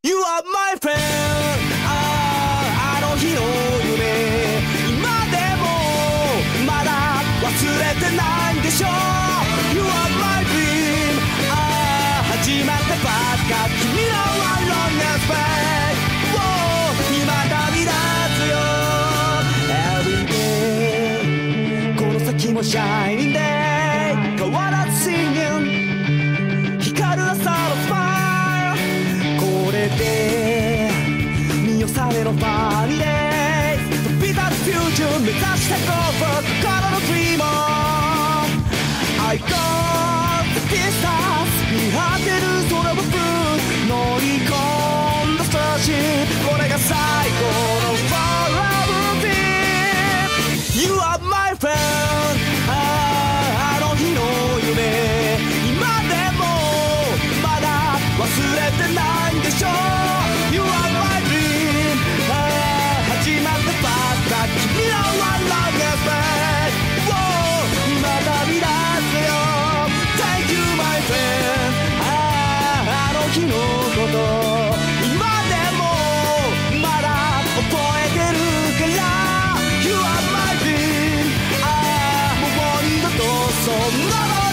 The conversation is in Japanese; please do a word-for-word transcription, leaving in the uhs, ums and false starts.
You are my friend ああ、あの日の夢今でもまだ忘れてないんでしょ You are my dream ああ、始まったばっか君の One longest breath 未だ見出すよ Every day この先も Shining day 変わらず Singing 光る朝のスマイルこれで見納めのファミリー飛び立つフューチャー目指して Go for 心の Dreamer I got the distance 見張ってる空をブルー乗り込んだスターシップこれが最後の Forever Dream You are my friend ああ、あの日の夢今でもまだ忘れてないんでしょ You are my dream ああ、始まったばっか君の One longest breath 未だ見出すよ Thank you my friend ああ、あの日のこと今でもまだ覚えてるから You are my dream ああ、もう二度とそんなの